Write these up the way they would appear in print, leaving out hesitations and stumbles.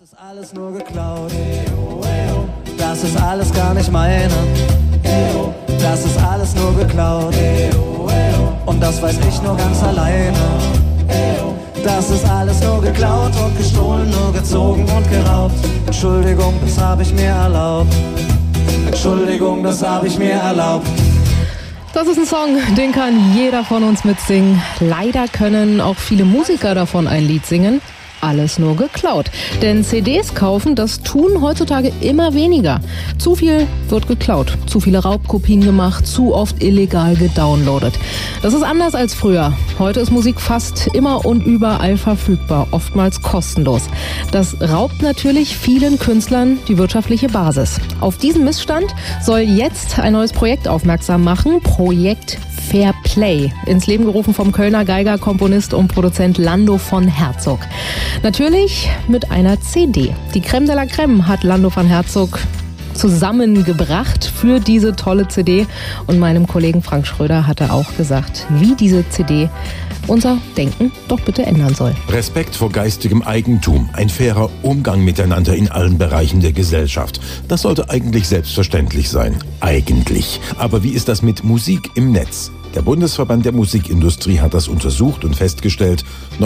Das ist alles nur geklaut. Das ist alles gar nicht meine. Das ist alles nur geklaut. Und das weiß ich nur ganz alleine. Das ist alles nur geklaut und gestohlen, nur gezogen und geraubt. Entschuldigung, das habe ich mir erlaubt. Entschuldigung, das habe ich mir erlaubt. Das ist ein Song, den kann jeder von uns mitsingen. Leider können auch viele Musiker davon ein Lied singen. Alles nur geklaut. Denn CDs kaufen, das tun heutzutage immer weniger. Zu viel wird geklaut, zu viele Raubkopien gemacht, zu oft illegal gedownloadet. Das ist anders als früher. Heute ist Musik fast immer und überall verfügbar, oftmals kostenlos. Das raubt natürlich vielen Künstlern die wirtschaftliche Basis. Auf diesen Missstand soll jetzt ein neues Projekt aufmerksam machen. Projekt Fair Play, ins Leben gerufen vom Kölner Geiger, Komponist und Produzent Lando von Herzog. Natürlich mit einer CD. Die Crème de la Crème hat Lando von Herzog zusammengebracht für diese tolle CD. Und meinem Kollegen Frank Schröder hat er auch gesagt, wie diese CD unser Denken doch bitte ändern soll. Respekt vor geistigem Eigentum, ein fairer Umgang miteinander in allen Bereichen der Gesellschaft. Das sollte eigentlich selbstverständlich sein. Eigentlich. Aber wie ist das mit Musik im Netz? Der Bundesverband der Musikindustrie hat das untersucht und festgestellt,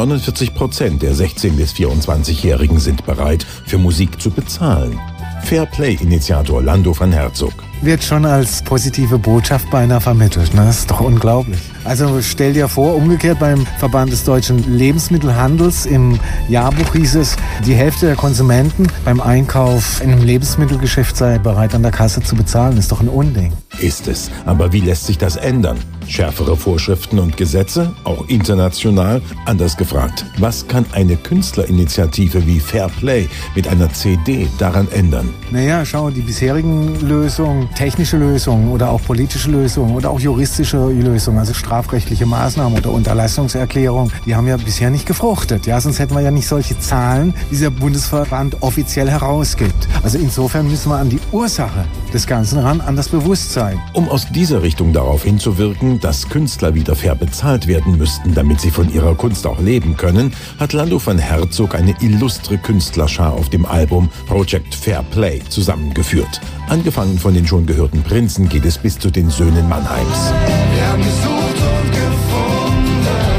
49% der 16- bis 24-Jährigen sind bereit, für Musik zu bezahlen. Fairplay-Initiator Lando von Herzog. Wird schon als positive Botschaft beinahe vermittelt. Ne? Das ist doch unglaublich. Also stell dir vor, umgekehrt beim Verband des deutschen Lebensmittelhandels im Jahrbuch hieß es, die Hälfte der Konsumenten beim Einkauf in einem Lebensmittelgeschäft sei bereit, an der Kasse zu bezahlen. Das ist doch ein Unding. Ist es. Aber wie lässt sich das ändern? Schärfere Vorschriften und Gesetze, auch international? Anders gefragt, was kann eine Künstlerinitiative wie Fairplay mit einer CD daran ändern? Naja, schau, die bisherigen Lösungen, technische Lösungen oder auch politische Lösungen oder auch juristische Lösungen, also strafrechtliche Maßnahmen oder Unterlassungserklärungen, die haben ja bisher nicht gefruchtet. Ja, sonst hätten wir ja nicht solche Zahlen, die der Bundesverband offiziell herausgibt. Also insofern müssen wir an die Ursache des Ganzen ran, an das Bewusstsein. Um aus dieser Richtung darauf hinzuwirken, dass Künstler wieder fair bezahlt werden müssten, damit sie von ihrer Kunst auch leben können, hat Lando von Herzog eine illustre Künstlerschar auf dem Album Project Fair Play zusammengeführt. Angefangen von den schon gehörten Prinzen geht es bis zu den Söhnen Mannheims. Wir haben gesucht und gefunden,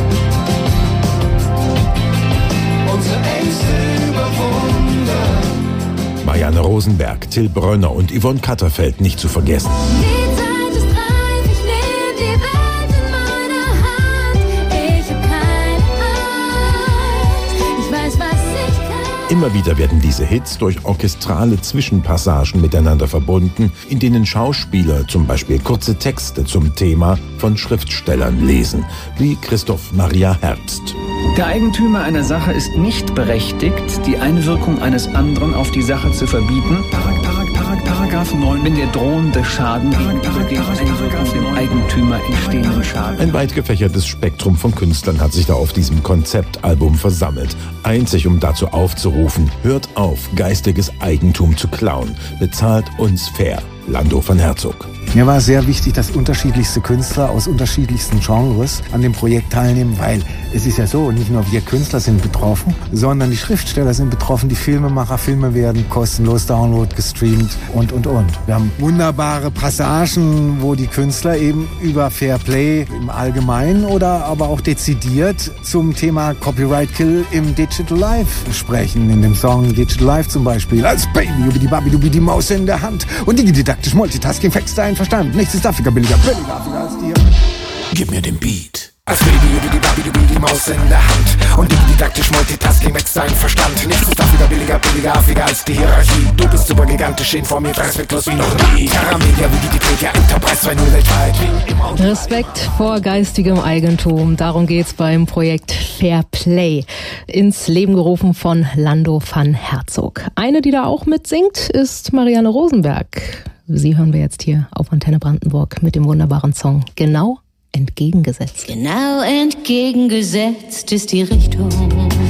unsere Ängste überwunden. Marianne Rosenberg, Till Brönner und Yvonne Katterfeld nicht zu vergessen. Die Zeit ist reif, ich nehm die Welt in meine Hand. Ich hab keine Angst, ich weiß, was ich kann. Immer wieder werden diese Hits durch orchestrale Zwischenpassagen miteinander verbunden, in denen Schauspieler zum Beispiel kurze Texte zum Thema von Schriftstellern lesen, wie Christoph Maria Herbst. Der Eigentümer einer Sache ist nicht berechtigt, die Einwirkung eines anderen auf die Sache zu verbieten. Paragraph 9, wenn der drohende Schaden gegenüber dem Einwirkung dem Eigentümer entstehenden Schaden. Ein weit gefächertes Spektrum von Künstlern hat sich da auf diesem Konzeptalbum versammelt. Einzig um dazu aufzurufen, hört auf, geistiges Eigentum zu klauen. Bezahlt uns fair. Lando von Herzog. Mir war sehr wichtig, dass unterschiedlichste Künstler aus unterschiedlichsten Genres an dem Projekt teilnehmen, weil es ist ja so, nicht nur wir Künstler sind betroffen, sondern die Schriftsteller sind betroffen, die Filmemacher, Filme werden kostenlos download, gestreamt und. Wir haben wunderbare Passagen, wo die Künstler eben über Fairplay im Allgemeinen oder aber auch dezidiert zum Thema Copyright Kill im Digital Life sprechen. In dem Song Digital Life zum Beispiel. Als Baby, ubidi die Maus in der Hand und didaktisch Multitasking wächst dein Verstand. Nichts ist dafür billiger als dir. Gib mir den Beat. Als Baby, die Maus in der Hand und didaktisch Multitasking wächst dein Verstand. Nichts ist dafür billiger als die Hierarchie. Du bist super gigantisch, stehen vor mir respektlos wie noch nie. Caramelia wie die Media Enterprise 2.0 weltweit. Respekt vor geistigem Eigentum, darum geht's beim Projekt Fair Play. Ins Leben gerufen von Lando van Herzog. Eine, die da auch mitsingt, ist Marianne Rosenberg. Sie hören wir jetzt hier auf Antenne Brandenburg mit dem wunderbaren Song Genau entgegengesetzt. Genau entgegengesetzt ist die Richtung.